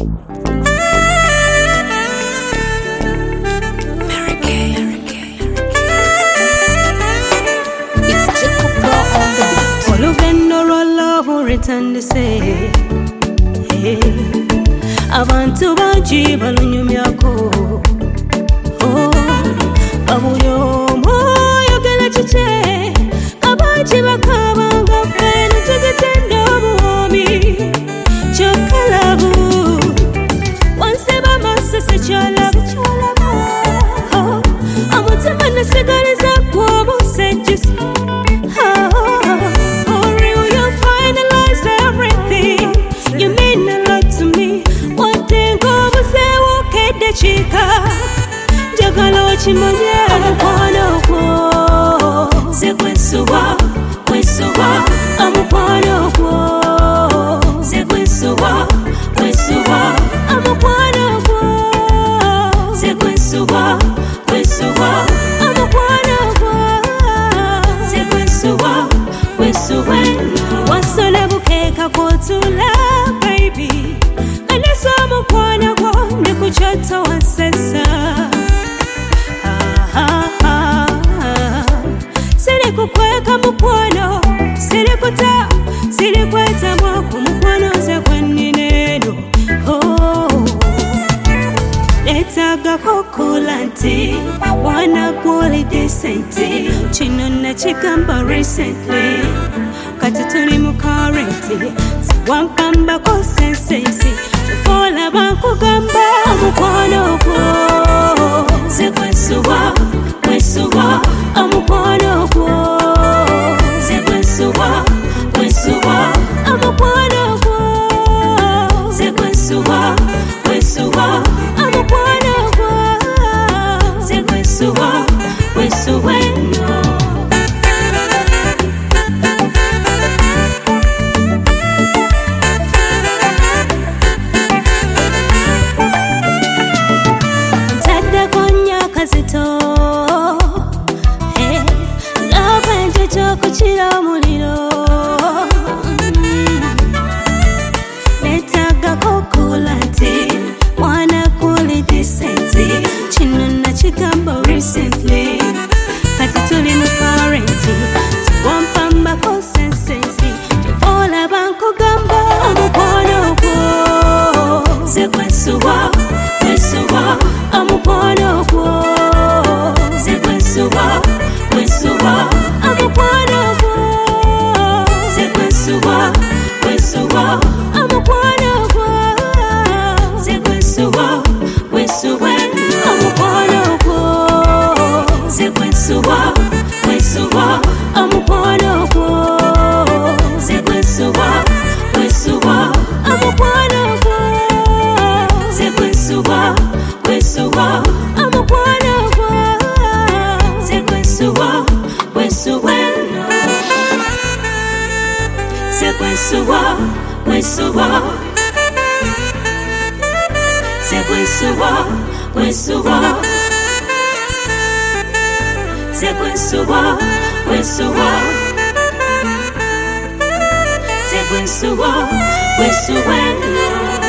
Return to say, hey, abantu banji balunyumyako, oh, abuyo moyo gala chiche, abaji bakabanga fena tugitendo buomi, chokalabu, wanseba masese chalabu, oh, amutima nasigaliza kuobu sejis, chika jagala wachimanye amukwano kwo sekwesuwa kwesuwa amukwano kwo sekwesuwa kwesuwa amukwano kwo sekwesuwa kwesuwa amukwano kwo sekwesuwa kwesuwa wasole bukeka kotula baby alisa amukwano kwo ndikuchata wasesa siri kukweka mukwano siri kuta siri kweta mwaku mukwano ze kwenineno letaga kokulanti wana kuli decenti chino na chikamba recently kati tuli mukarenti wampamba ko sensensi tufola bakugamba mukwano kwo sekwesuwa kwesuwa amukwano kwo sekwesuwa kwesuwa amukwano kwo sekwesuwa kwesuwa amukwano kwo sekwesuwa kwesuwa kuchira muliro letaga kokulanti mwana kuli decenti chino na chikamba recently kati tuli mukarenti wampamba ko sensensi tufola bankugamba amukwano kwo sekwesuwa kwesuwa amukwano kwo sekwesuwa kwesuwa amukwano sekwesuwa kwesuwa amukwano kwo sekwesuwa kwesuwa amukwano kwo sekwesuwa kwesuwa amukwano kwo sekwesuwa kwesuwa amukwano kwo sekwesuwa kwesuwa amukwano kwo sekwesuwa kwesuwa sekwesuwa kwesuwa sekwesuwa kwesuwa sekwesuwa kwesuwa sekwesuwa kwesuwa